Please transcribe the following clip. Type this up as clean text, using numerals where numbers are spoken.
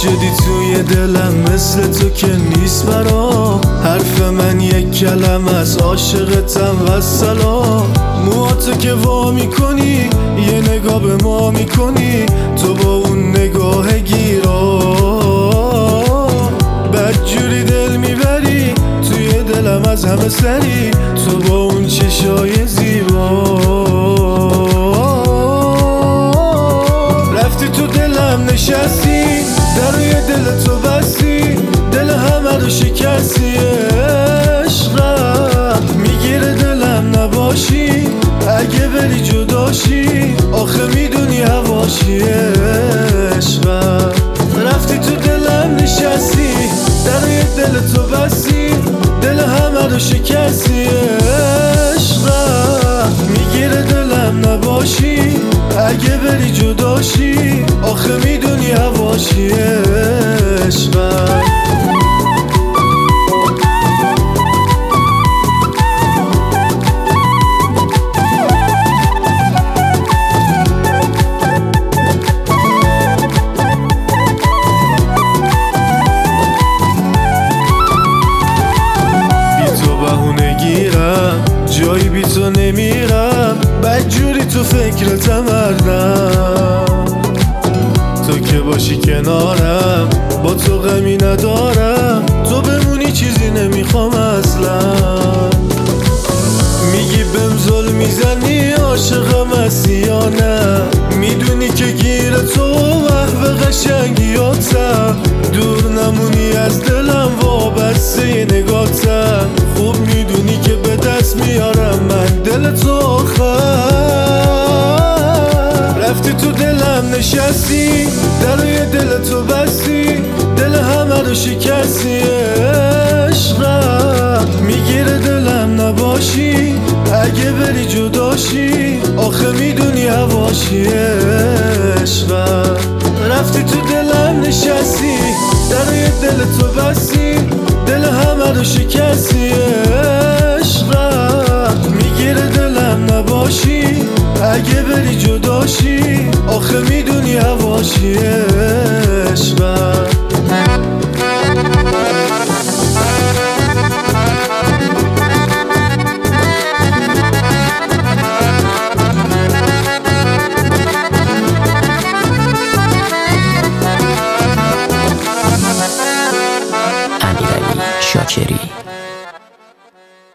شدی توی دلم مثل تو که نیست برا حرف من یک کلم از عاشقتم و سلام موهاتو که وا میکنی یه نگاه به ما میکنی تو با اون نگاه گیرا بدجوری دل میبری توی دلم از همه سری تو با اون چشای زیبا رفتی تو دلم نشستی دروی دل تو بستی دل همه رو شکستی عشقم میگیره دلم نباشی اگه بری جداشی آخه میدونی هواشی عشقم رفتی تو دلم نشستی دروی دل تو بستی دل همه رو شکستی عشقم میگیره دلم نباشی اگه بری جداشی آخه میدونی هواشی عشقم جایی بی تو نمیرم بدجوری تو فکرتم هردم تو که باشی کنارم با تو غمی ندارم تو بمونی چیزی نمیخوام اصلا میگی بهم ظلم میزنی عاشقم هستی یا نه میدونی که گیر تو وحو قشنگیاتم دور نمونی از دلم وابسته نگاتم خوب میدونی که به دست میارم من دل تو آخر رفتی تو دلم نشستی دروی دل تو بستی دل همه رو شکستی عشقم میگیره دلم نباشی اگه بری جداشی آخه میدونی هواشی عشقم رفتی تو دلم نشستی دروی دل تو بستی دل همه رو شکستی عشقم میگیره دلم نباشی اگه بری جداشی آخه میدونی هواشی